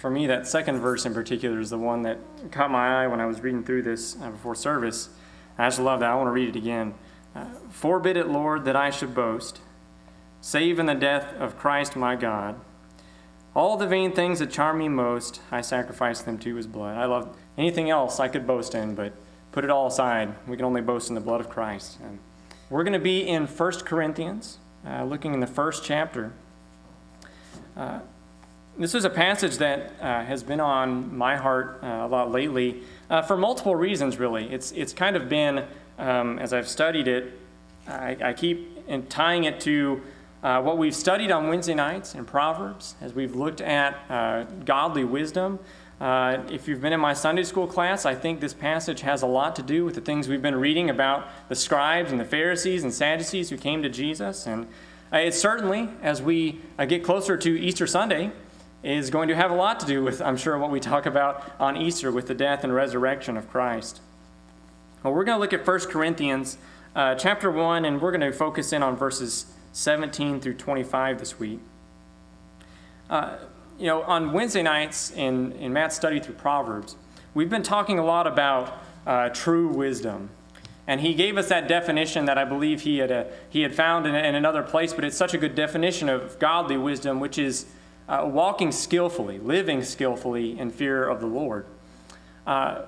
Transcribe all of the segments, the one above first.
For me, that second verse in particular is the one that caught my eye when I was reading through this before service. I just love that. I want to read it again. Forbid it, Lord, that I should boast, save in the death of Christ my God. All the vain things that charm me most, I sacrifice them to his blood. I love anything else I could boast in, but put it all aside. We can only boast in the blood of Christ. And we're going to be in 1 Corinthians, looking in the first chapter. This is a passage that has been on my heart a lot lately for multiple reasons, really. It's kind of been, as I've studied it, I keep tying it to what we've studied on Wednesday nights in Proverbs, as we've looked at godly wisdom. If you've been in my Sunday school class, I think this passage has a lot to do with the things we've been reading about the scribes and the Pharisees and Sadducees who came to Jesus. And it certainly, as we get closer to Easter Sunday, is going to have a lot to do with, I'm sure, what we talk about on Easter with the death and resurrection of Christ. Well, we're going to look at 1 Corinthians chapter 1, and we're going to focus in on verses 17 through 25 this week. On Wednesday nights in Matt's study through Proverbs, we've been talking a lot about true wisdom. And he gave us that definition that I believe he had found in another place, but it's such a good definition of godly wisdom, which is walking skillfully, living skillfully in fear of the Lord. But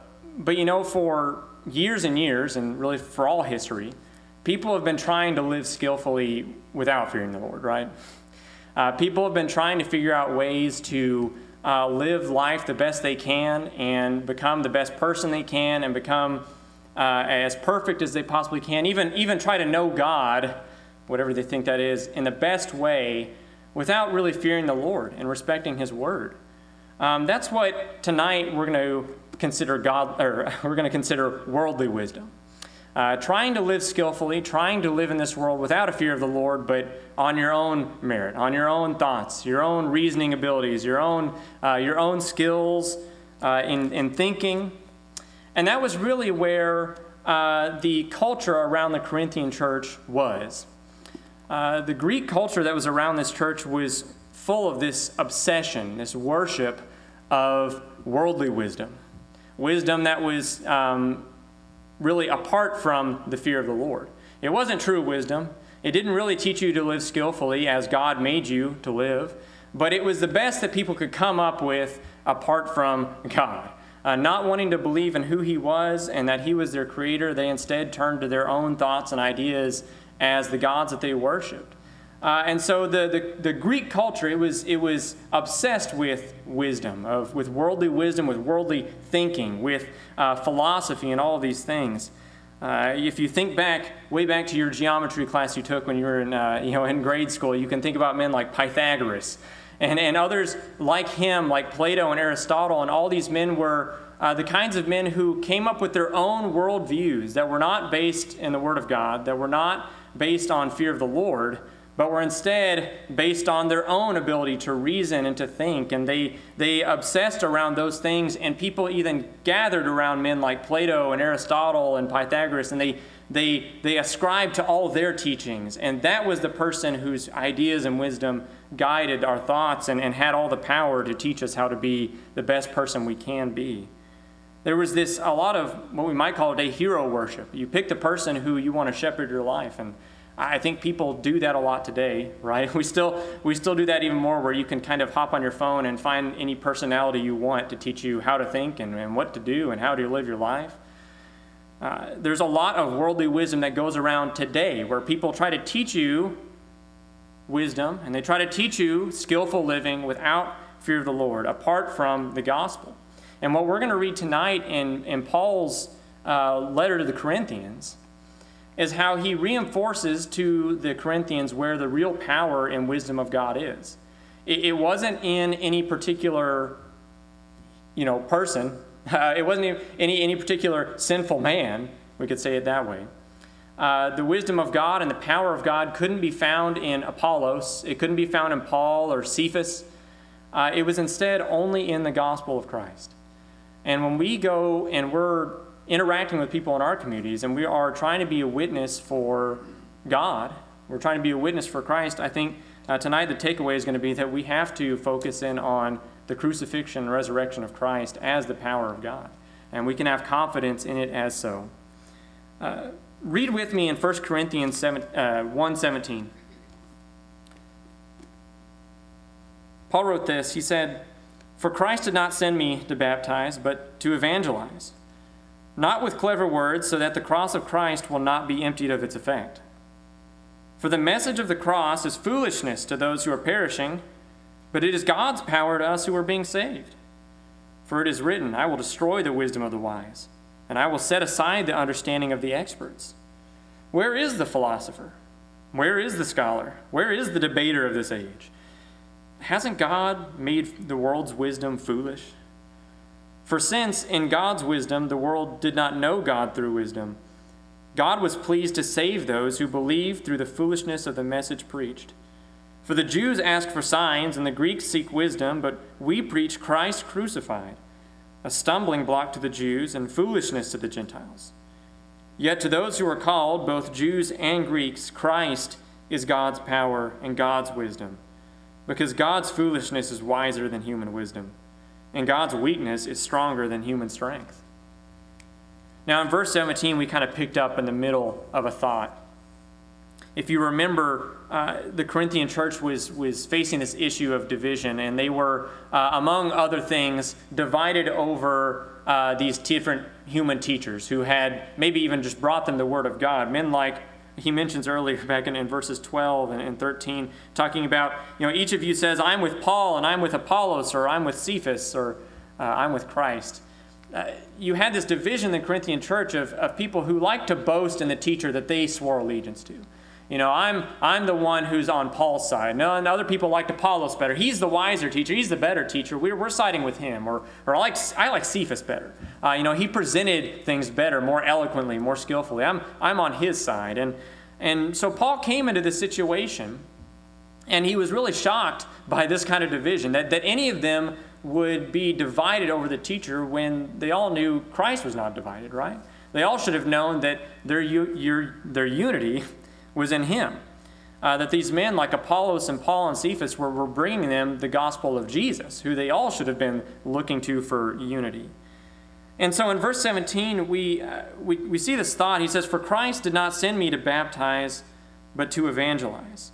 for years and years, and really for all history, people have been trying to live skillfully without fearing the Lord, right? People have been trying to figure out ways to live life the best they can and become the best person they can and become as perfect as they possibly can, even try to know God, whatever they think that is, in the best way without really fearing the Lord and respecting his word. That's what tonight we're going to consider we're going to consider worldly wisdom. Trying to live skillfully, trying to live in this world without a fear of the Lord, but on your own merit, on your own thoughts, your own reasoning abilities, your own skills in thinking. And that was really where the culture around the Corinthian church was. The Greek culture that was around this church was full of this obsession, this worship of worldly wisdom. Wisdom that was really apart from the fear of the Lord. It wasn't true wisdom. It didn't really teach you to live skillfully as God made you to live, but it was the best that people could come up with apart from God. Not wanting to believe in who he was and that he was their creator, they instead turned to their own thoughts and ideas as the gods that they worshipped. And so the Greek culture, it was obsessed with wisdom, with worldly wisdom, with worldly thinking, with philosophy and all of these things. If you think way back to your geometry class you took when you were in grade school, you can think about men like Pythagoras and others like him, like Plato and Aristotle, and all these men were the kinds of men who came up with their own worldviews that were not based in the Word of God, that were not based on fear of the Lord, but were instead based on their own ability to reason and to think. And they obsessed around those things, and people even gathered around men like Plato and Aristotle and Pythagoras, and they ascribed to all their teachings. And that was the person whose ideas and wisdom guided our thoughts and had all the power to teach us how to be the best person we can be. There was a lot of what we might call today hero worship. You pick the person who you want to shepherd your life, and I think people do that a lot today, right? We still do that even more, where you can kind of hop on your phone and find any personality you want to teach you how to think and what to do and how to live your life. There's a lot of worldly wisdom that goes around today, where people try to teach you wisdom and they try to teach you skillful living without fear of the Lord, apart from the gospel. And what we're going to read tonight in Paul's letter to the Corinthians is how he reinforces to the Corinthians where the real power and wisdom of God is. It wasn't in any particular, person. It wasn't in any particular sinful man. We could say it that way. The wisdom of God and the power of God couldn't be found in Apollos. It couldn't be found in Paul or Cephas. It was instead only in the gospel of Christ. And when we go and we're interacting with people in our communities and we are trying to be a witness for God, we're trying to be a witness for Christ, I think tonight the takeaway is going to be that we have to focus in on the crucifixion and resurrection of Christ as the power of God. And we can have confidence in it as so. Read with me in 1 Corinthians 1:17. Paul wrote this. He said, "For Christ did not send me to baptize, but to evangelize, not with clever words, so that the cross of Christ will not be emptied of its effect. For the message of the cross is foolishness to those who are perishing, but it is God's power to us who are being saved. For it is written, I will destroy the wisdom of the wise, and I will set aside the understanding of the experts. Where is the philosopher? Where is the scholar? Where is the debater of this age? Hasn't God made the world's wisdom foolish? For since in God's wisdom the world did not know God through wisdom, God was pleased to save those who believe through the foolishness of the message preached. For the Jews ask for signs, and the Greeks seek wisdom, but we preach Christ crucified, a stumbling block to the Jews and foolishness to the Gentiles. Yet to those who are called, both Jews and Greeks, Christ is God's power and God's wisdom, because God's foolishness is wiser than human wisdom, and God's weakness is stronger than human strength." Now in verse 17, we kind of picked up in the middle of a thought. If you remember, the Corinthian church was facing this issue of division, and they were, among other things, divided over these different human teachers who had maybe even just brought them the Word of God. Men like he mentions earlier back in verses 12 and 13, talking about, each of you says, I'm with Paul, and I'm with Apollos, or I'm with Cephas, or I'm with Christ. You had this division in the Corinthian church of people who like to boast in the teacher that they swore allegiance to. I'm the one who's on Paul's side. No, and other people liked Apollos better. He's the wiser teacher. He's the better teacher. We're siding with him. Or I like Cephas better. He presented things better, more eloquently, more skillfully. I'm on his side. And so Paul came into this situation, and he was really shocked by this kind of division, that any of them would be divided over the teacher when they all knew Christ was not divided, right? They all should have known that their unity was in him. That these men like Apollos and Paul and Cephas were bringing them the gospel of Jesus, who they all should have been looking to for unity. And so in verse 17, we see this thought. He says, "For Christ did not send me to baptize, but to evangelize."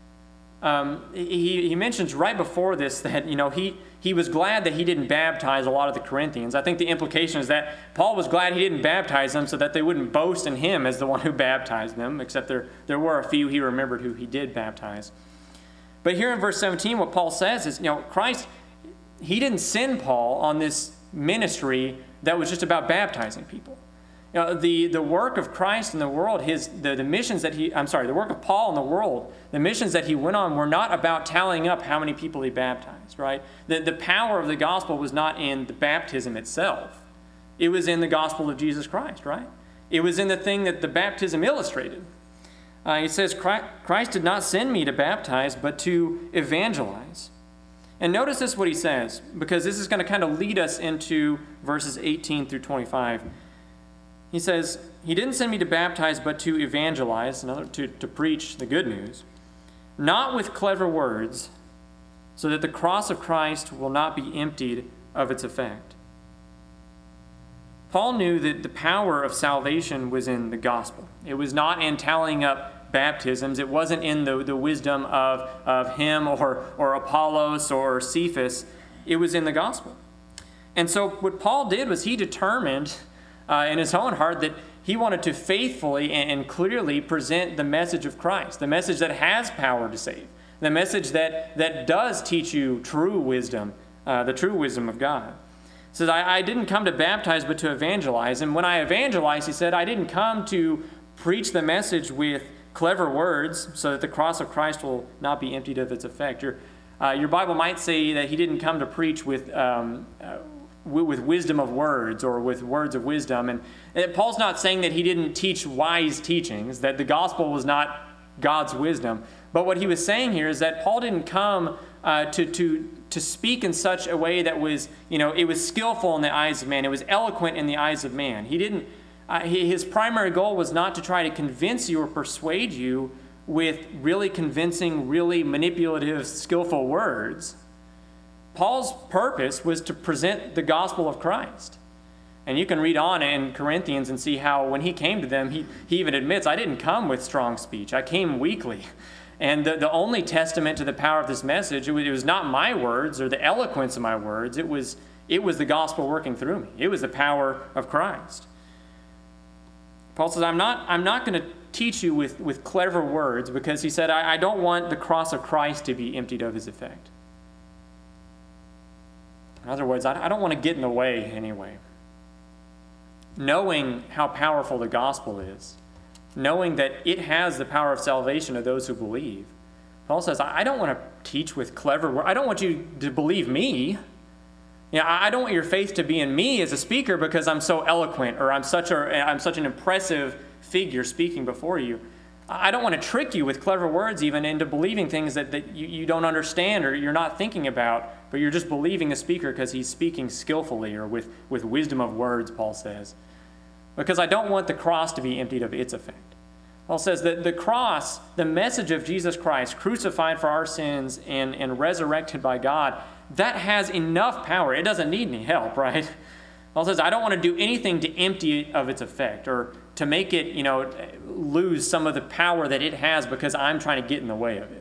He mentions right before this that he was glad that he didn't baptize a lot of the Corinthians. I think the implication is that Paul was glad he didn't baptize them so that they wouldn't boast in him as the one who baptized them, except there were a few he remembered who he did baptize. But here in verse 17, what Paul says is, Christ, he didn't send Paul on this ministry that was just about baptizing people. The work of Christ in the world, the missions that the work of Paul in the world, the missions that he went on were not about tallying up how many people he baptized, right? The power of the gospel was not in the baptism itself. It was in the gospel of Jesus Christ, right? It was in the thing that the baptism illustrated. He says, Christ did not send me to baptize, but to evangelize. And notice this what he says, because this is going to kind of lead us into verses 18 through 25. He says, he didn't send me to baptize, but to evangelize, to preach the good news, not with clever words, so that the cross of Christ will not be emptied of its effect. Paul knew that the power of salvation was in the gospel. It was not in tallying up baptisms. It wasn't in the wisdom of him or Apollos or Cephas. It was in the gospel. And so what Paul did was he determined in his own heart that he wanted to faithfully and clearly present the message of Christ, the message that has power to save, the message that does teach you true wisdom, the true wisdom of God. He says, I didn't come to baptize, but to evangelize. And when I evangelize, he said, I didn't come to preach the message with clever words so that the cross of Christ will not be emptied of its effect. Your Bible might say that he didn't come to preach with wisdom of words or with words of wisdom. And Paul's not saying that he didn't teach wise teachings, that the gospel was not God's wisdom. But what he was saying here is that Paul didn't come to speak in such a way that was, it was skillful in the eyes of man. It was eloquent in the eyes of man. He didn't. His primary goal was not to try to convince you or persuade you with really convincing, really manipulative, skillful words. Paul's purpose was to present the gospel of Christ. And you can read on in Corinthians and see how when he came to them, he even admits, I didn't come with strong speech. I came weakly. And the only testament to the power of this message, it was not my words or the eloquence of my words. It was the gospel working through me. It was the power of Christ. Paul says, I'm not going to teach you with clever words, because he said, I don't want the cross of Christ to be emptied of his effect. In other words, I don't want to get in the way anyway. Knowing how powerful the gospel is, knowing that it has the power of salvation to those who believe, Paul says, I don't want to teach with clever words. I don't want you to believe me. I don't want your faith to be in me as a speaker because I'm so eloquent or I'm such an impressive figure speaking before you. I don't want to trick you with clever words even into believing things that you don't understand or you're not thinking about, but you're just believing the speaker because he's speaking skillfully or with wisdom of words, Paul says. Because I don't want the cross to be emptied of its effect. Paul says that the cross, the message of Jesus Christ, crucified for our sins and resurrected by God, that has enough power. It doesn't need any help, right? Paul says, I don't want to do anything to empty it of its effect or to make it, lose some of the power that it has because I'm trying to get in the way of it.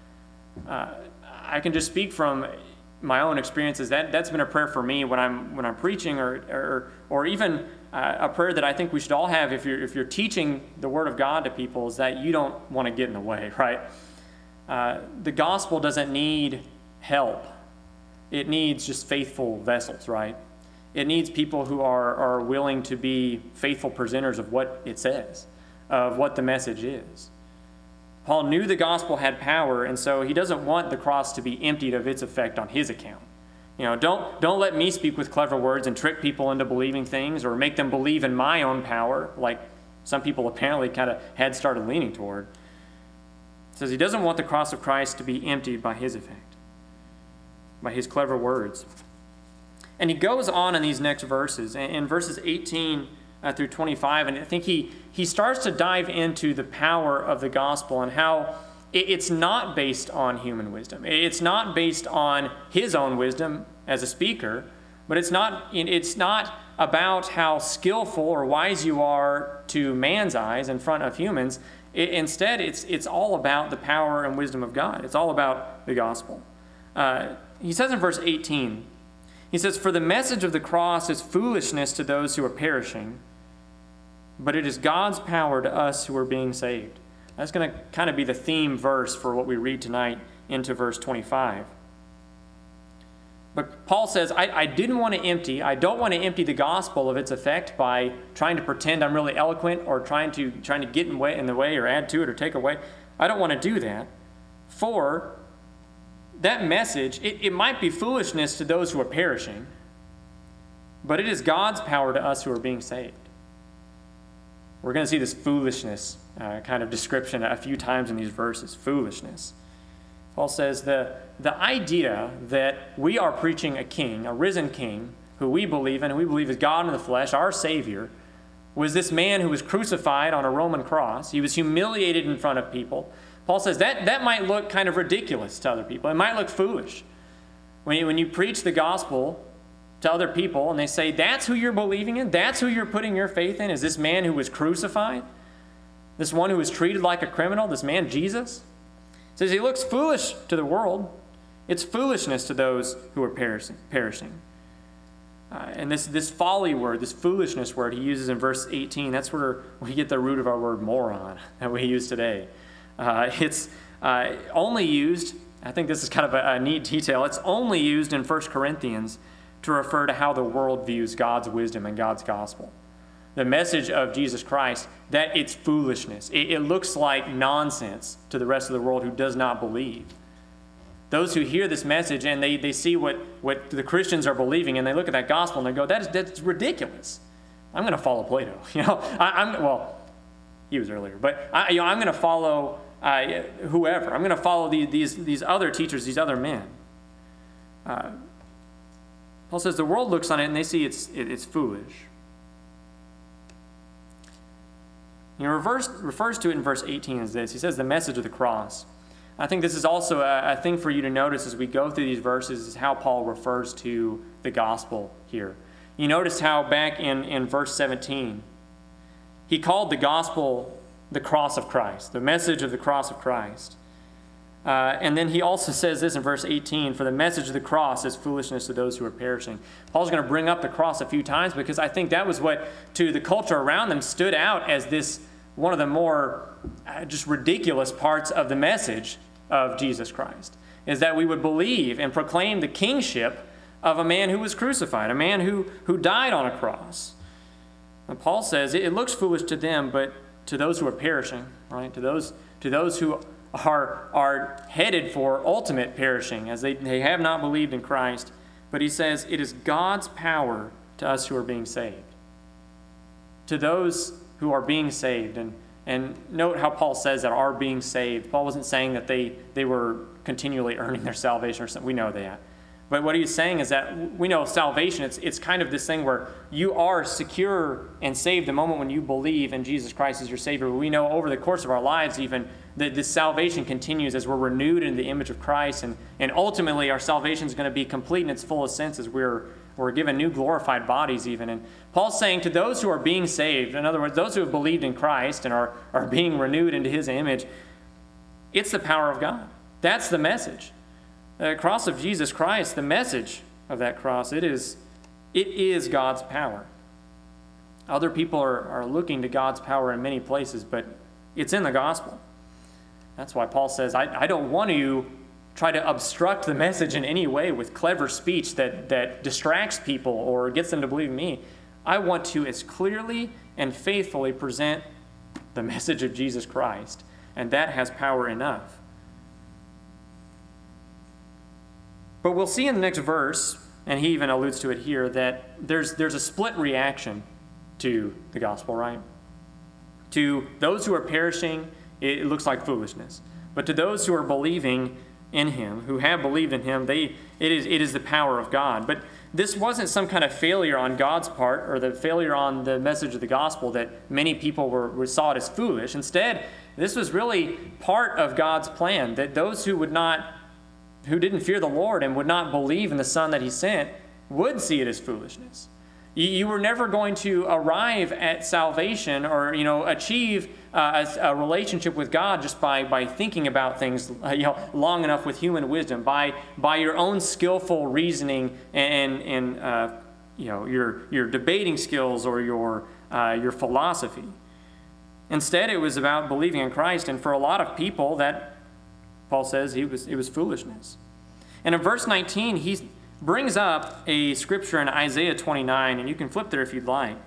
I can just speak from my own experiences. That's been a prayer for me when I'm preaching, or even a prayer that I think we should all have if you're teaching the Word of God to people, is that you don't want to get in the way, right? The gospel doesn't need help. It needs just faithful vessels, right? It needs people who are willing to be faithful presenters of what it says, of what the message is. Paul knew the gospel had power, and so he doesn't want the cross to be emptied of its effect on his account. Don't let me speak with clever words and trick people into believing things or make them believe in my own power, like some people apparently kind of had started leaning toward. It says he doesn't want the cross of Christ to be emptied by his effect, by his clever words. And he goes on in these next verses, in verses 18 through 25, and I think he starts to dive into the power of the gospel and how it's not based on human wisdom. It's not based on his own wisdom as a speaker, but it's not about how skillful or wise you are to man's eyes in front of humans. Instead, it's all about the power and wisdom of God. It's all about the gospel. He says in verse 18, he says, "For the message of the cross is foolishness to those who are perishing, but it is God's power to us who are being saved." That's going to kind of be the theme verse for what we read tonight into verse 25. But Paul says, I don't want to empty the gospel of its effect by trying to pretend I'm really eloquent or trying to get in the way or add to it or take away. I don't want to do that. For that message, it might be foolishness to those who are perishing, but it is God's power to us who are being saved. We're going to see this foolishness kind of description a few times in these verses. Foolishness. Paul says the idea that we are preaching a king, a risen king, who we believe in, and we believe is God in the flesh, our Savior, was this man who was crucified on a Roman cross. He was humiliated in front of people. Paul says that might look kind of ridiculous to other people. It might look foolish. When you preach the gospel to other people and they say, that's who you're believing in? That's who you're putting your faith in? Is this man who was crucified? This one who was treated like a criminal? This man Jesus? It says he looks foolish to the world. It's foolishness to those who are perishing. And this folly word, this foolishness word he uses in verse 18, that's where we get the root of our word moron that we use today. It's only used, I think this is kind of a neat detail, it's only used in 1 Corinthians to refer to how the world views God's wisdom and God's gospel. The message of Jesus Christ, that it's foolishness. It looks like nonsense to the rest of the world who does not believe. Those who hear this message and they see what the Christians are believing and they look at that gospel and they go, that's ridiculous. I'm going to follow Plato. He was earlier, but I'm going to follow whoever. I'm going to follow these other teachers, these other men. Paul says the world looks on it and they see it's foolish. He refers to it in verse 18 as this. He says the message of the cross. I think this is also a thing for you to notice as we go through these verses, is how Paul refers to the gospel here. You notice how back in verse 17, he called the gospel the cross of Christ, the message of the cross of Christ. And then he also says this in verse 18, for the message of the cross is foolishness to those who are perishing. Paul's going to bring up the cross a few times because I think that was what, to the culture around them, stood out as this one of the more just ridiculous parts of the message of Jesus Christ, is that we would believe and proclaim the kingship of a man who was crucified, a man who died on a cross. And Paul says it looks foolish to them, but to those who are perishing, right? To those who are headed for ultimate perishing, as they have not believed in Christ. But he says it is God's power to us who are being saved. To those who are being saved. And note how Paul says that are being saved. Paul wasn't saying that they were continually earning their salvation or something. We know that. But what he's saying is that we know salvation, it's kind of this thing where you are secure and saved the moment when you believe in Jesus Christ as your Savior. We know over the course of our lives even that this salvation continues as we're renewed in the image of Christ. And ultimately our salvation is going to be complete in its fullest sense as we're given new glorified bodies even. And Paul's saying to those who are being saved, in other words, those who have believed in Christ and are being renewed into his image, it's the power of God. That's the message. The cross of Jesus Christ, the message of that cross, it is God's power. Other people are looking to God's power in many places, but it's in the gospel. That's why Paul says, I don't want to try to obstruct the message in any way with clever speech that distracts people or gets them to believe me. I want to as clearly and faithfully present the message of Jesus Christ, and that has power enough. But we'll see in the next verse, and he even alludes to it here, that there's a split reaction to the gospel, right? To those who are perishing, it looks like foolishness. But to those who are believing in him, who have believed in him, it is the power of God. But this wasn't some kind of failure on God's part, or the failure on the message of the gospel that many people saw it as foolish. Instead, this was really part of God's plan, that those who didn't fear the Lord and would not believe in the Son that he sent would see it as foolishness. You were never going to arrive at salvation or achieve a relationship with God just by thinking about things long enough with human wisdom, by your own skillful reasoning and your debating skills or your philosophy. Instead, it was about believing in Christ, and for a lot of people that Paul says it was foolishness. And in verse 19, he brings up a scripture in Isaiah 29, and you can flip there if you'd like.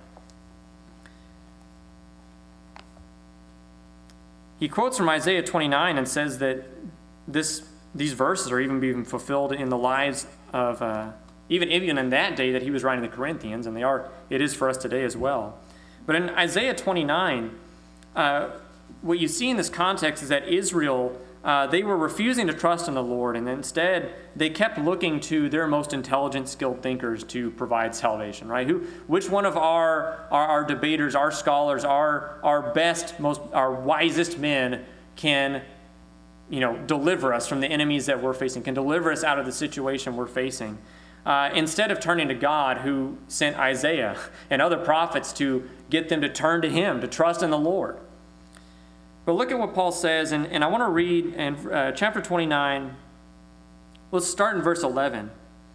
He quotes from Isaiah 29 and says that these verses are even being fulfilled in the lives of, even in that day that he was writing the Corinthians, and it is for us today as well. But in Isaiah 29, what you see in this context is that Israel, they were refusing to trust in the Lord, and instead they kept looking to their most intelligent, skilled thinkers to provide salvation, right? Which one of our debaters, our scholars, our best, our wisest men can, deliver us from the enemies that we're facing, can deliver us out of the situation we're facing? Instead of turning to God, who sent Isaiah and other prophets to get them to turn to him, to trust in the Lord. But look at what Paul says, and I want to read in chapter 29. Let's start in verse 11.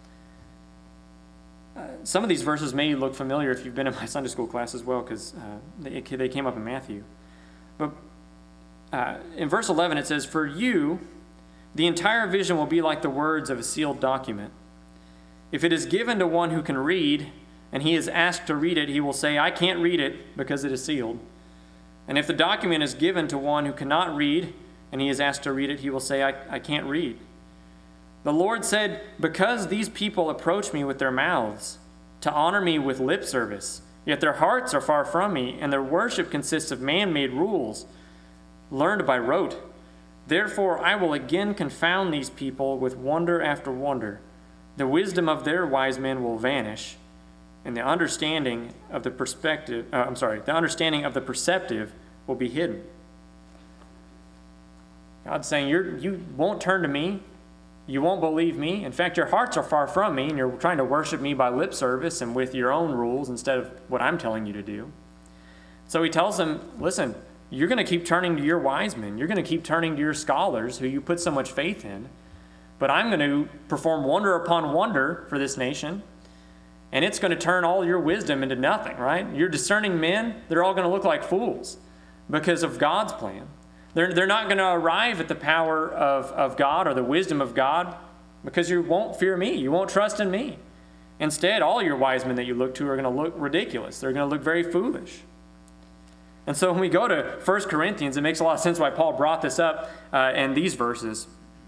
Some of these verses may look familiar if you've been in my Sunday school class as well, because they came up in Matthew. But in verse 11 it says, "For you, the entire vision will be like the words of a sealed document. If it is given to one who can read, and he is asked to read it, he will say, 'I can't read it because it is sealed.' And if the document is given to one who cannot read, and he is asked to read it, he will say, 'I can't read.' The Lord said, 'Because these people approach me with their mouths, to honor me with lip service, yet their hearts are far from me, and their worship consists of man-made rules, learned by rote. Therefore I will again confound these people with wonder after wonder. The wisdom of their wise men will vanish, and the understanding of the perceptive will be hidden." God's saying, you won't turn to me. You won't believe me. In fact, your hearts are far from me, and you're trying to worship me by lip service and with your own rules instead of what I'm telling you to do. So he tells them, listen, you're going to keep turning to your wise men. You're going to keep turning to your scholars who you put so much faith in. But I'm going to perform wonder upon wonder for this nation, and it's going to turn all your wisdom into nothing, right? Your discerning men, they're all going to look like fools because of God's plan. They're not going to arrive at the power of God or the wisdom of God because you won't fear me. You won't trust in me. Instead, all your wise men that you look to are going to look ridiculous. They're going to look very foolish. And so when we go to 1 Corinthians, it makes a lot of sense why Paul brought this up in these verses.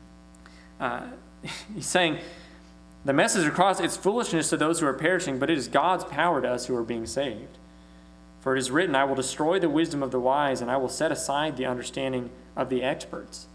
He's saying, the message of the cross, it's foolishness to those who are perishing, but it is God's power to us who are being saved. For it is written, I will destroy the wisdom of the wise, and I will set aside the understanding of the experts.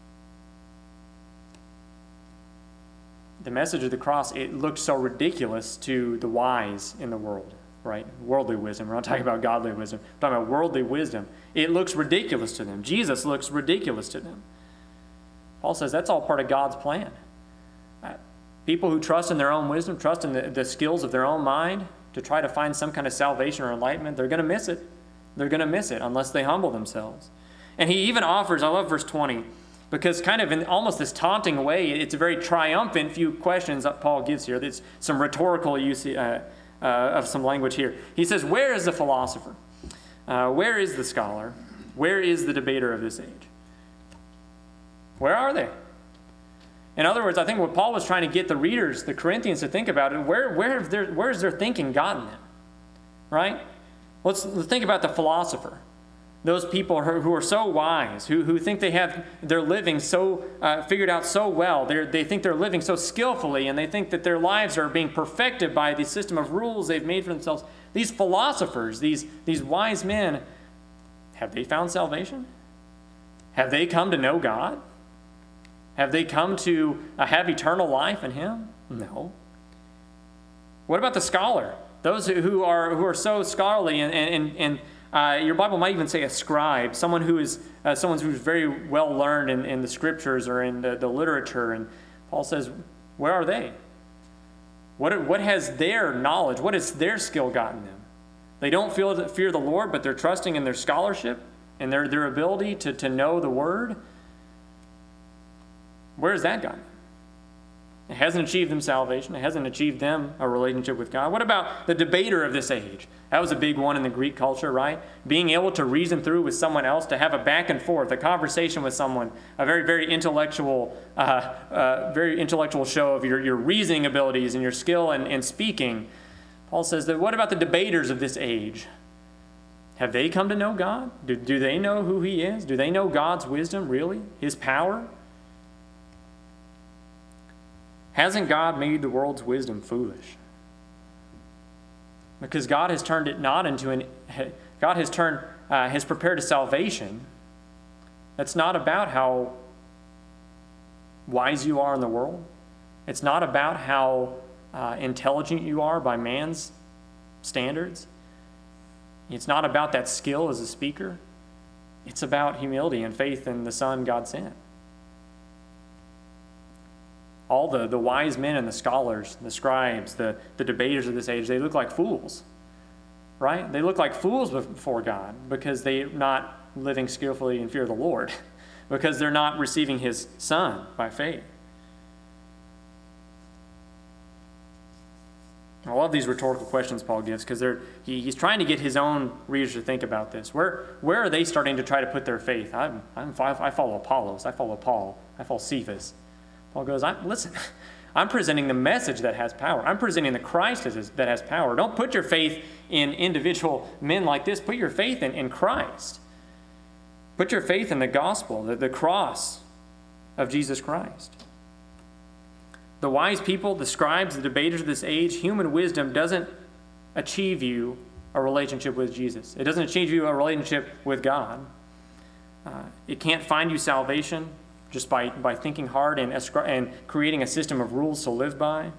The message of the cross, it looked so ridiculous to the wise in the world, right? Worldly wisdom. We're not talking about godly wisdom. We're talking about worldly wisdom. It looks ridiculous to them. Jesus looks ridiculous to them. Paul says that's all part of God's plan. People who trust in their own wisdom, trust in the skills of their own mind to try to find some kind of salvation or enlightenment, they're going to miss it. They're going to miss it unless they humble themselves. And he even offers, I love verse 20, because kind of in almost this taunting way, it's a very triumphant few questions that Paul gives here. There's some rhetorical use of some language here. He says, where is the philosopher? Where is the scholar? Where is the debater of this age? Where are they? In other words, I think what Paul was trying to get the readers, the Corinthians, to think about it, where has their thinking gotten them? Right? Let's think about the philosopher. Those people who are so wise, who think they have their living so figured out so well. They think they're living so skillfully, and they think that their lives are being perfected by the system of rules they've made for themselves. These philosophers, these wise men, have they found salvation? Have they come to know God? Have they come to have eternal life in Him? No. What about the scholar? Those who are so scholarly, and your Bible might even say a scribe, someone who's very well learned in the Scriptures or in the literature. And Paul says, where are they? What has their knowledge? What has their skill gotten them? They don't fear the Lord, but they're trusting in their scholarship and their ability to know the Word. Where has that gone? It hasn't achieved them salvation. It hasn't achieved them a relationship with God. What about the debater of this age? That was a big one in the Greek culture, right? Being able to reason through with someone else, to have a back and forth, a conversation with someone, a very, very intellectual show of your reasoning abilities and your skill in speaking. Paul says that what about the debaters of this age? Have they come to know God? Do they know who He is? Do they know God's wisdom, really? His power? Hasn't God made the world's wisdom foolish? Because God has turned it not into God has prepared a salvation that's not about how wise you are in the world. It's not about how intelligent you are by man's standards. It's not about that skill as a speaker. It's about humility and faith in the Son God sent. All the wise men and the scholars, the scribes, the debaters of this age, they look like fools, right? They look like fools before God because they're not living skillfully in fear of the Lord, because they're not receiving His Son by faith. I love these rhetorical questions Paul gives because he's trying to get his own readers to think about this. Where are they starting to try to put their faith? I follow Apollos. I follow Paul. I follow Cephas. Paul goes, listen, I'm presenting the message that has power. I'm presenting the Christ that has power. Don't put your faith in individual men like this. Put your faith in Christ. Put your faith in the gospel, the cross of Jesus Christ. The wise people, the scribes, the debaters of this age, human wisdom doesn't achieve you a relationship with Jesus. It doesn't achieve you a relationship with God. It can't find you salvation just by thinking hard and creating a system of rules to live by.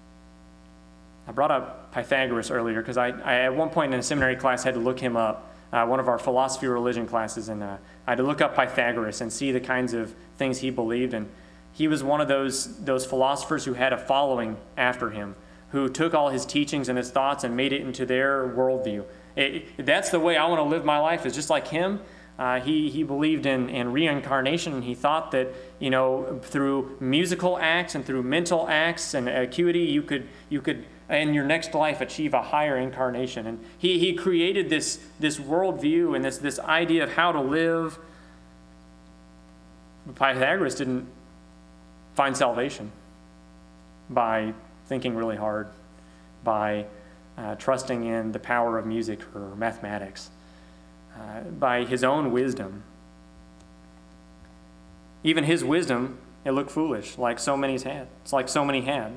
I brought up Pythagoras earlier because I at one point in a seminary class had to look him up one of our philosophy of religion classes, and I had to look up Pythagoras and see the kinds of things he believed. And he was one of those philosophers who had a following after him, who took all his teachings and his thoughts and made it into their worldview. That's the way I want to live my life, is just like him. He believed in reincarnation, and he thought that, through musical acts and through mental acts and acuity, you could in your next life achieve a higher incarnation. And he created this worldview and this idea of how to live. But Pythagoras didn't find salvation by thinking really hard, by trusting in the power of music or mathematics, by his own wisdom. Even his wisdom, it looked foolish, like so many had. It's like so many had.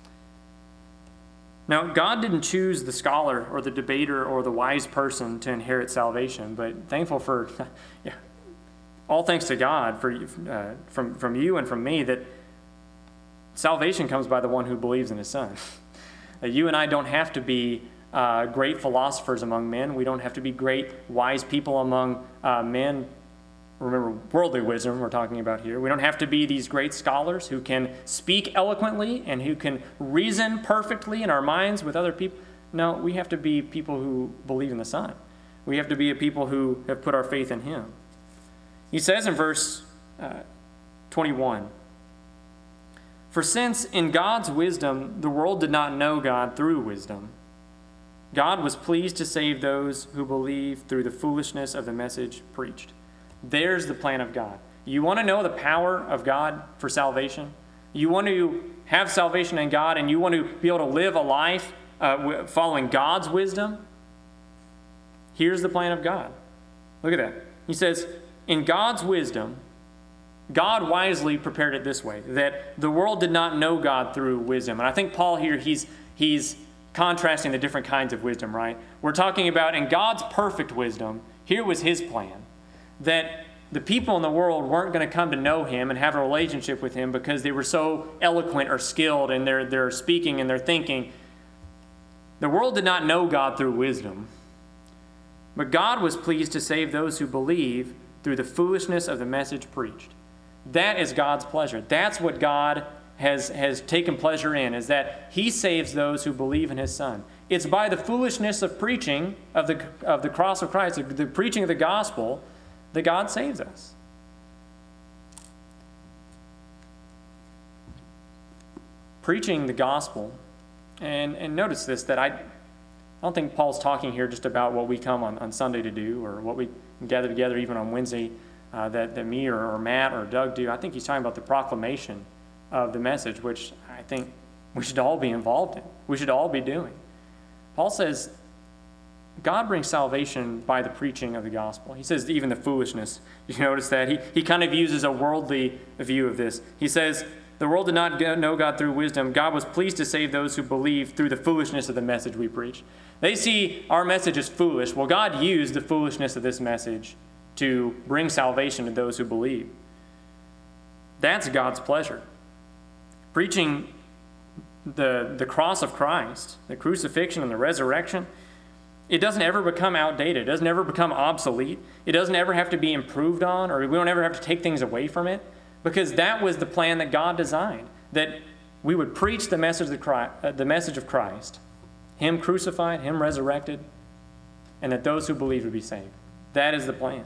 Now, God didn't choose the scholar or the debater or the wise person to inherit salvation, but thankful for, all thanks to God for from you and from me, that salvation comes by the one who believes in his Son. You and I don't have to be great philosophers among men. We don't have to be great wise people among men. Remember, worldly wisdom we're talking about here. We don't have to be these great scholars who can speak eloquently and who can reason perfectly in our minds with other people. No, we have to be people who believe in the Son. We have to be a people who have put our faith in him. He says in verse 21, "For since in God's wisdom the world did not know God through wisdom, God was pleased to save those who believe through the foolishness of the message preached." There's the plan of God. You want to know the power of God for salvation? You want to have salvation in God, and you want to be able to live a life following God's wisdom? Here's the plan of God. Look at that. He says, in God's wisdom, God wisely prepared it this way, that the world did not know God through wisdom. And I think Paul here, he's contrasting the different kinds of wisdom, right? We're talking about in God's perfect wisdom, here was his plan, that the people in the world weren't going to come to know him and have a relationship with him because they were so eloquent or skilled in their speaking and their thinking. The world did not know God through wisdom, but God was pleased to save those who believe through the foolishness of the message preached. That is God's pleasure. That's what God has taken pleasure in, is that he saves those who believe in his Son. It's by the foolishness of preaching of the cross of Christ, the preaching of the gospel, that God saves us. Preaching the gospel, and notice this, that I don't think Paul's talking here just about what we come on Sunday to do, or what we gather together even on Wednesday that me or Matt or Doug do. I think he's talking about the proclamation of the message, which I think we should all be involved in. We should all be doing. Paul says God brings salvation by the preaching of the gospel. He says even the foolishness. You notice that? He kind of uses a worldly view of this. He says, the world did not know God through wisdom. God was pleased to save those who believe through the foolishness of the message we preach. They see our message as foolish. Well, God used the foolishness of this message to bring salvation to those who believe. That's God's pleasure. Preaching the cross of Christ, the crucifixion and the resurrection, it doesn't ever become outdated. It doesn't ever become obsolete. It doesn't ever have to be improved on, or we don't ever have to take things away from it, because that was the plan that God designed, that we would preach the message of Christ, him crucified, him resurrected, and that those who believe would be saved. That is the plan.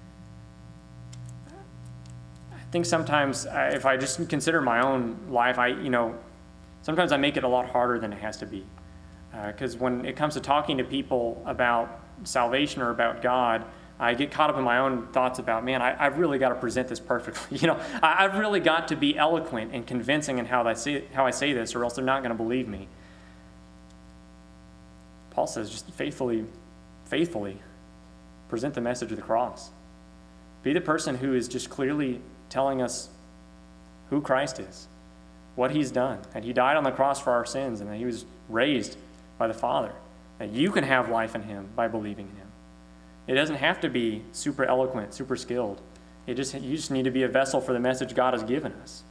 I think sometimes, if I just consider my own life, sometimes I make it a lot harder than it has to be. Because when it comes to talking to people about salvation or about God, I get caught up in my own thoughts about, man, I've really got to present this perfectly. I've really got to be eloquent and convincing in how I say this, or else they're not going to believe me. Paul says, just faithfully present the message of the cross. Be the person who is just clearly telling us who Christ is, what he's done, that he died on the cross for our sins, and that he was raised by the Father, that you can have life in him by believing in him. It doesn't have to be super eloquent, super skilled. You just need to be a vessel for the message God has given us.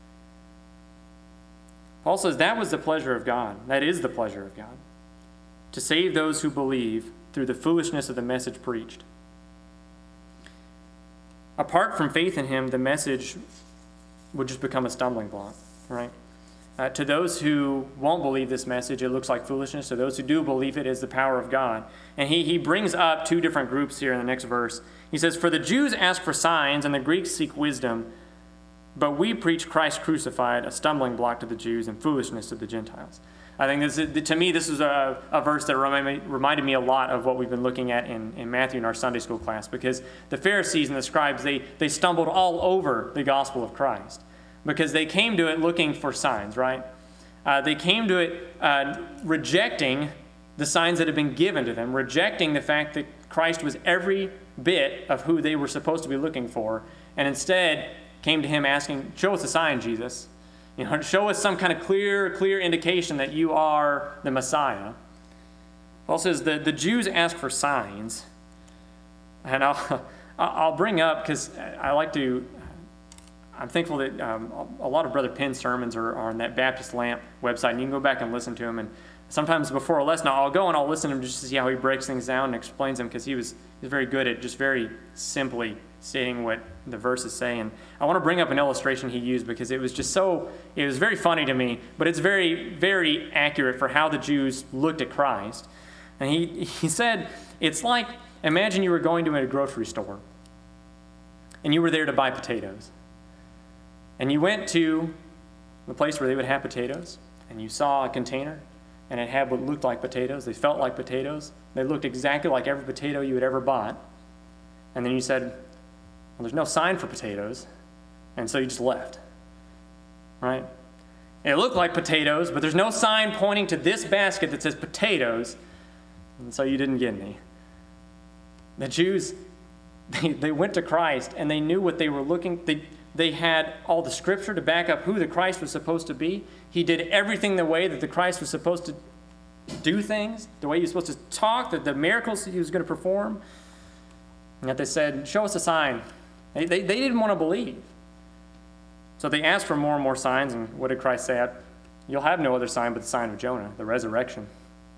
Paul says that was the pleasure of God. That is the pleasure of God, to save those who believe through the foolishness of the message preached. Apart from faith in him, the message would just become a stumbling block, right? To those who won't believe this message, it looks like foolishness. To those who do believe it, is the power of God. And he brings up two different groups here in the next verse. He says, "For the Jews ask for signs, and the Greeks seek wisdom, but we preach Christ crucified, a stumbling block to the Jews and foolishness to the Gentiles." I think to me, this is a verse that reminded me a lot of what we've been looking at in Matthew in our Sunday school class, because the Pharisees and the scribes, they stumbled all over the gospel of Christ because they came to it looking for signs, right? They came to it rejecting the signs that had been given to them, rejecting the fact that Christ was every bit of who they were supposed to be looking for, and instead came to him asking, "Show us a sign, Jesus. Show us some kind of clear indication that you are the Messiah." Paul says the Jews ask for signs. And I'll bring up, because I'm thankful that a lot of Brother Penn's sermons are on that Baptist Lamp website, and you can go back and listen to them. And sometimes before a lesson, I'll go and I'll listen to him just to see how he breaks things down and explains them, because he's very good at just very simply stating what the verses say. And I want to bring up an illustration he used, because it was very funny to me, but it's very, very accurate for how the Jews looked at Christ. And he said, it's like, imagine you were going to a grocery store, and you were there to buy potatoes. And you went to the place where they would have potatoes, and you saw a container, and it had what looked like potatoes. They felt like potatoes. They looked exactly like every potato you had ever bought. And then you said, "Well, there's no sign for potatoes," and so you just left, right? And it looked like potatoes, but there's no sign pointing to this basket that says potatoes, and so you didn't get any. The Jews, they went to Christ, and they knew what they were looking. They had all the scripture to back up who the Christ was supposed to be. He did everything the way that the Christ was supposed to do things, the way he was supposed to talk, the miracles he was going to perform. And yet they said, "Show us a sign." They didn't want to believe. So they asked for more and more signs, and what did Christ say? "You'll have no other sign but the sign of Jonah," the resurrection.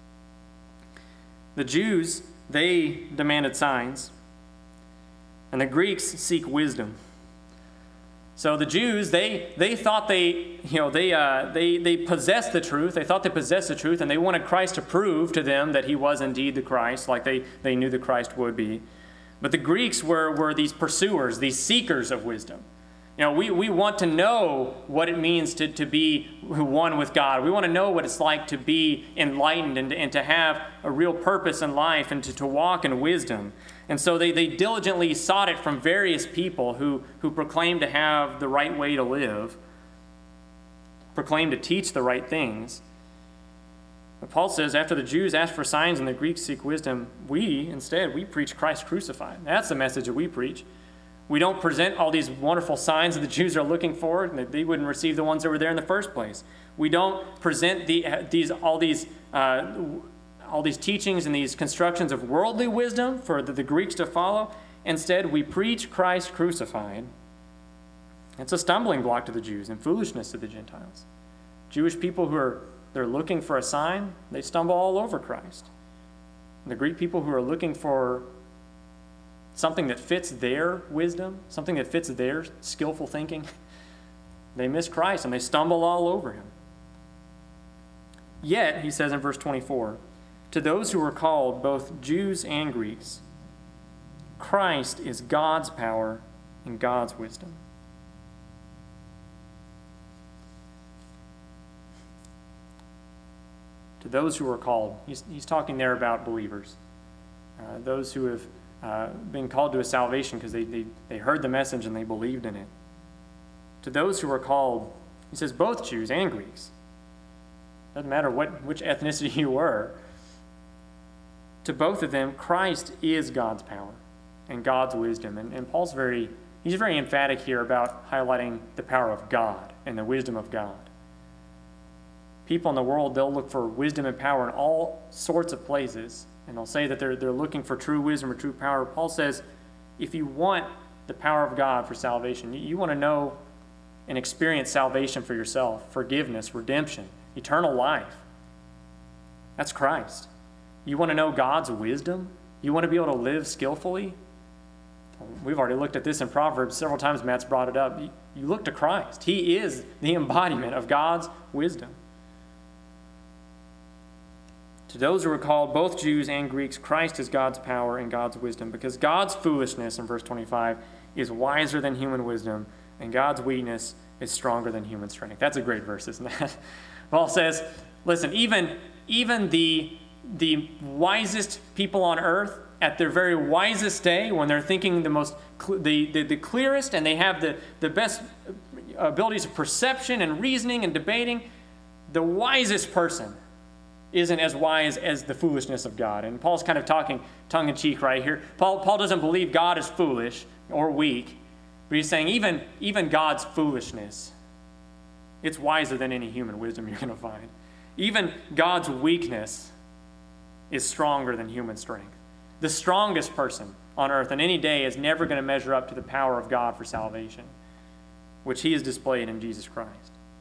The Jews, they demanded signs, and the Greeks seek wisdom. So the Jews, they thought they possessed the truth. They thought they possessed the truth, and they wanted Christ to prove to them that he was indeed the Christ, like they knew the Christ would be. But the Greeks were these pursuers, these seekers of wisdom. We want to know what it means to be one with God. We want to know what it's like to be enlightened and to have a real purpose in life and to walk in wisdom. And so they diligently sought it from various people who proclaimed to have the right way to live, proclaimed to teach the right things. But Paul says, after the Jews ask for signs and the Greeks seek wisdom, we preach Christ crucified. That's the message that we preach. We don't present all these wonderful signs that the Jews are looking for, and that they wouldn't receive the ones that were there in the first place. We don't present all these teachings and these constructions of worldly wisdom for the Greeks to follow. Instead, we preach Christ crucified. It's a stumbling block to the Jews and foolishness to the Gentiles. Jewish people they're looking for a sign, they stumble all over Christ. The Greek people who are looking for something that fits their wisdom, something that fits their skillful thinking, they miss Christ and they stumble all over him. Yet, he says in verse 24, to those who are called, both Jews and Greeks, Christ is God's power and God's wisdom. To those who are called, he's talking there about believers, those who have been called to a salvation because they heard the message and they believed in it. To those who are called, he says both Jews and Greeks. Doesn't matter which ethnicity you were. To both of them, Christ is God's power and God's wisdom. And Paul's he's very emphatic here about highlighting the power of God and the wisdom of God. People in the world, they'll look for wisdom and power in all sorts of places, and they'll say that they're looking for true wisdom or true power. Paul says, if you want the power of God for salvation, you want to know and experience salvation for yourself, forgiveness, redemption, eternal life. That's Christ. You want to know God's wisdom? You want to be able to live skillfully? We've already looked at this in Proverbs several times. Matt's brought it up. You look to Christ. He is the embodiment of God's wisdom. To those who are called, both Jews and Greeks, Christ is God's power and God's wisdom, because God's foolishness, in verse 25, is wiser than human wisdom, and God's weakness is stronger than human strength. That's a great verse, isn't it? Paul says, listen, even the wisest people on earth, at their very wisest day, when they're thinking the clearest, and they have the best abilities of perception and reasoning and debating, the wisest person isn't as wise as the foolishness of God. And Paul's kind of talking tongue-in-cheek right here. Paul doesn't believe God is foolish or weak, but he's saying even God's foolishness, it's wiser than any human wisdom you're going to find. Even God's weakness is stronger than human strength. The strongest person on earth in any day is never going to measure up to the power of God for salvation, which he has displayed in Jesus Christ.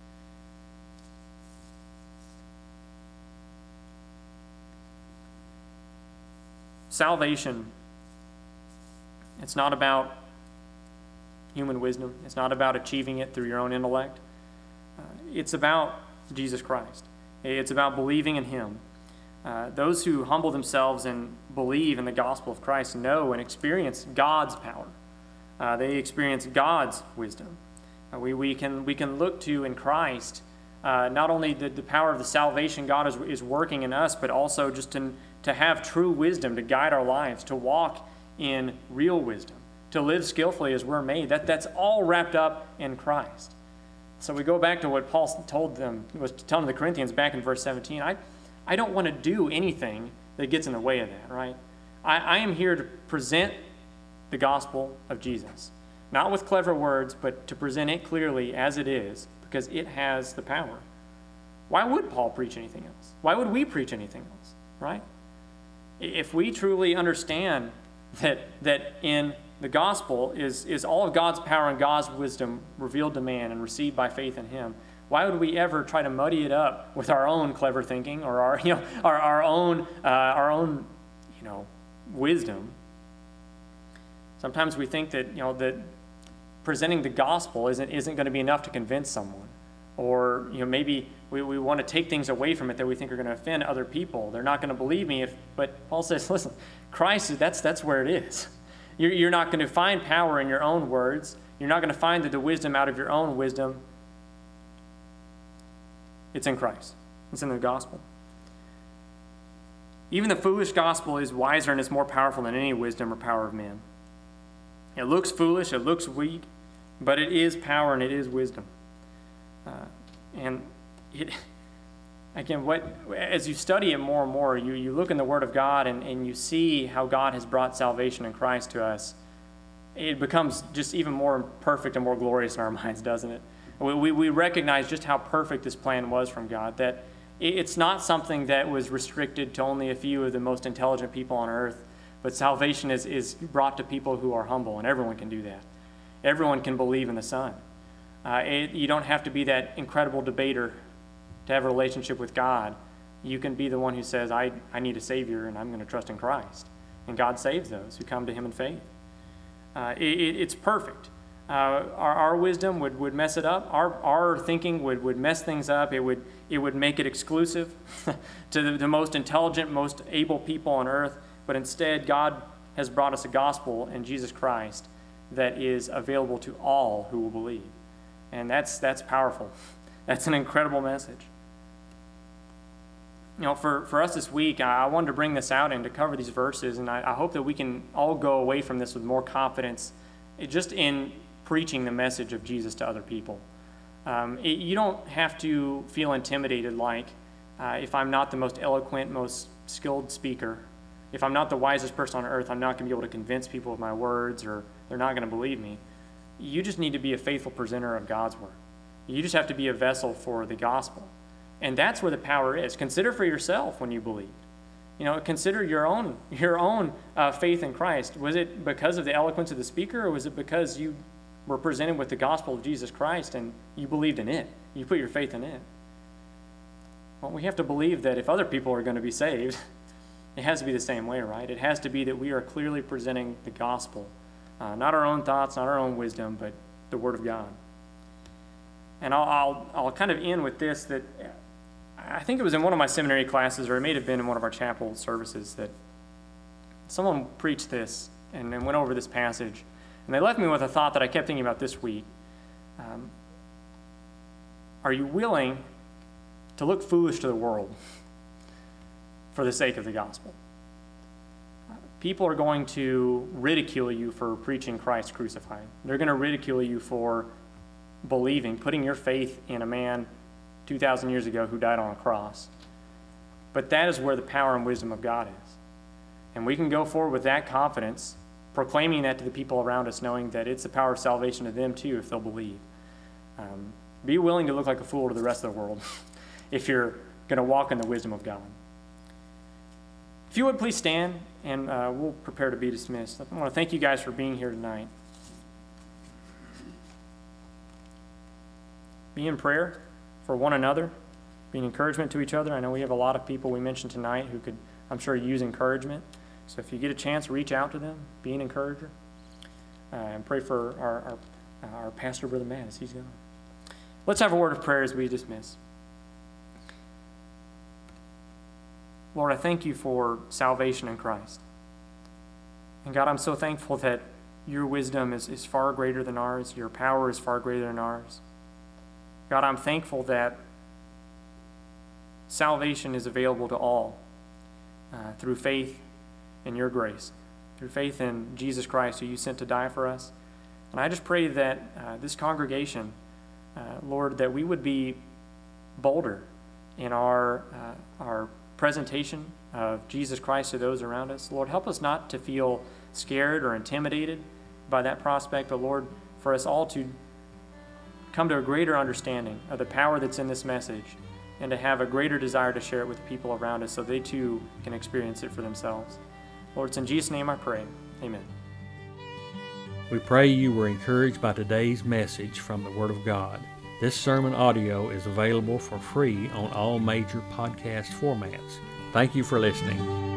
Salvation, it's not about human wisdom. It's not about achieving it through your own intellect. It's about Jesus Christ. It's about believing in him. Those who humble themselves and believe in the gospel of Christ know and experience God's power. They experience God's wisdom. We can look to in Christ not only the power of the salvation God is working in us, but also just to have true wisdom to guide our lives, to walk in real wisdom, to live skillfully as we're made. That's all wrapped up in Christ. So we go back to what Paul was telling the Corinthians back in verse 17. I don't want to do anything that gets in the way of that, right? I am here to present the gospel of Jesus, not with clever words, but to present it clearly as it is, because it has the power. Why would Paul preach anything else? Why would we preach anything else, right? If we truly understand that in the gospel is all of God's power and God's wisdom revealed to man and received by faith in him, why would we ever try to muddy it up with our own clever thinking or our own wisdom? Sometimes we think that that presenting the gospel isn't going to be enough to convince someone, or maybe we want to take things away from it that we think are going to offend other people. They're not going to believe me but Paul says, listen, Christ, that's where it is. You're not going to find power in your own words. You're not going to find the wisdom out of your own wisdom. It's in Christ. It's in the gospel. Even the foolish gospel is wiser and is more powerful than any wisdom or power of men. It looks foolish, it looks weak, but it is power and it is wisdom. As you study it more and more, you look in the Word of God and you see how God has brought salvation in Christ to us. It becomes just even more perfect and more glorious in our minds, doesn't it? We recognize just how perfect this plan was from God, that it's not something that was restricted to only a few of the most intelligent people on earth, but salvation is brought to people who are humble, and everyone can do that. Everyone can believe in the Son. You don't have to be that incredible debater to have a relationship with God. You can be the one who says, I need a Savior, and I'm going to trust in Christ. And God saves those who come to him in faith. It's perfect. Our wisdom would mess it up. Our thinking would mess things up. It would make it exclusive to the most intelligent, most able people on earth. But instead, God has brought us a gospel in Jesus Christ that is available to all who will believe. And that's powerful. That's an incredible message. For us this week, I wanted to bring this out and to cover these verses, and I hope that we can all go away from this with more confidence just in preaching the message of Jesus to other people. You don't have to feel intimidated like if I'm not the most eloquent, most skilled speaker, if I'm not the wisest person on earth, I'm not going to be able to convince people with my words, or they're not going to believe me. You just need to be a faithful presenter of God's word. You just have to be a vessel for the gospel. And that's where the power is. Consider for yourself when you believed. Consider your own faith in Christ. Was it because of the eloquence of the speaker, or was it because you were presented with the gospel of Jesus Christ and you believed in it? You put your faith in it. Well, we have to believe that if other people are going to be saved, it has to be the same way, right? It has to be that we are clearly presenting the gospel, not our own thoughts, not our own wisdom, but the Word of God. And I'll kind of end with this, that I think it was in one of my seminary classes, or it may have been in one of our chapel services, that someone preached this and went over this passage. And they left me with a thought that I kept thinking about this week. Are you willing to look foolish to the world for the sake of the gospel? People are going to ridicule you for preaching Christ crucified. They're going to ridicule you for believing, putting your faith in a man 2,000 years ago who died on a cross. But that is where the power and wisdom of God is. And we can go forward with that confidence, proclaiming that to the people around us, knowing that it's the power of salvation to them too if they'll believe. Be willing to look like a fool to the rest of the world if you're going to walk in the wisdom of God. If you would please stand, and we'll prepare to be dismissed. I want to thank you guys for being here tonight. Be in prayer for one another, be an encouragement to each other. I know we have a lot of people we mentioned tonight who could, I'm sure, use encouragement. So if you get a chance, reach out to them, be an encourager, and pray for our pastor, Brother Matt, as he's going. Let's have a word of prayer as we dismiss. Lord, I thank you for salvation in Christ. And God, I'm so thankful that your wisdom is far greater than ours. Your power is far greater than ours. God, I'm thankful that salvation is available to all through faith in your grace, through faith in Jesus Christ, who you sent to die for us. And I just pray that this congregation, Lord, that we would be bolder in our presentation of Jesus Christ to those around us. Lord, help us not to feel scared or intimidated by that prospect, but Lord, for us all to come to a greater understanding of the power that's in this message and to have a greater desire to share it with the people around us so they too can experience it for themselves. Lord, it's in Jesus' name I pray. Amen. We pray you were encouraged by today's message from the Word of God. This sermon audio is available for free on all major podcast formats. Thank you for listening.